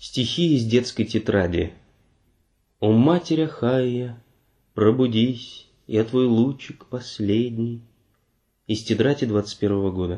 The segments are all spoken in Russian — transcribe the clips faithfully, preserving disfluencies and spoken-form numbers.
Стихи из детской тетради. О, Матерь Ахайя, пробудись, я твой лучик последний. Из тетради двадцать первого года.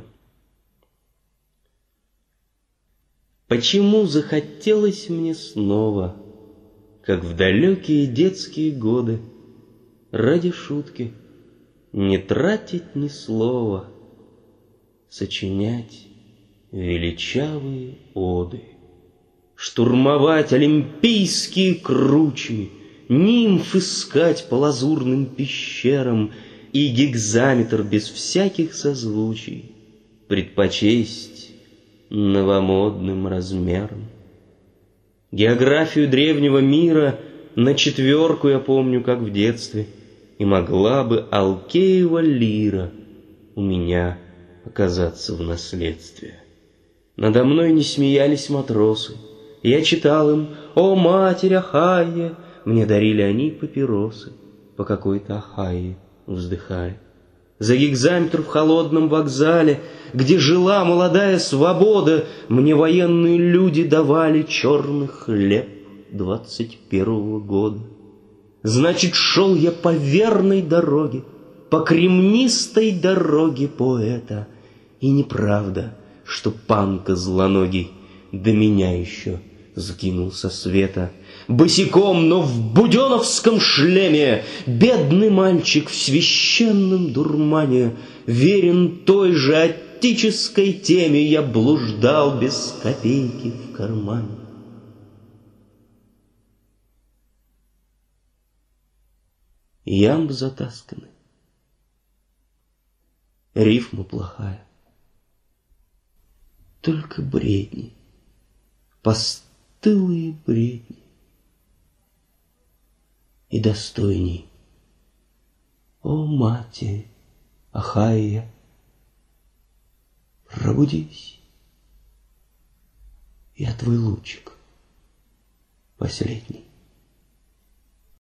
Почему захотелось мне снова, как в далекие детские годы, ради шутки не тратить ни слова, сочинять величавые оды, штурмовать олимпийские кручи, нимф искать по лазурным пещерам и гигзаметр без всяких созвучий предпочесть новомодным размером. Географию древнего мира на четверку я помню, как в детстве, и могла бы Алкеева лира у меня оказаться в наследстве. Надо мной не смеялись матросы, я читал им: «О, Матерь Ахайя!» Мне дарили они папиросы, по какой-то Ахайе вздыхая. За гигзаметр в холодном вокзале, где жила молодая свобода, мне военные люди давали черный хлеб двадцать первого года. Значит, шел я по верной дороге, по кремнистой дороге поэта, и неправда, что панка злоногий до меня еще сгинул со света. Босиком, но в буденовском шлеме, бедный мальчик в священном дурмане, верен той же отеческой теме, я блуждал без копейки в кармане. Ямб затасканы, рифма плохая, только бредни, постылые бредни. И достойней: о, Матерь Ахайя, пробудись, я твой лучик последний.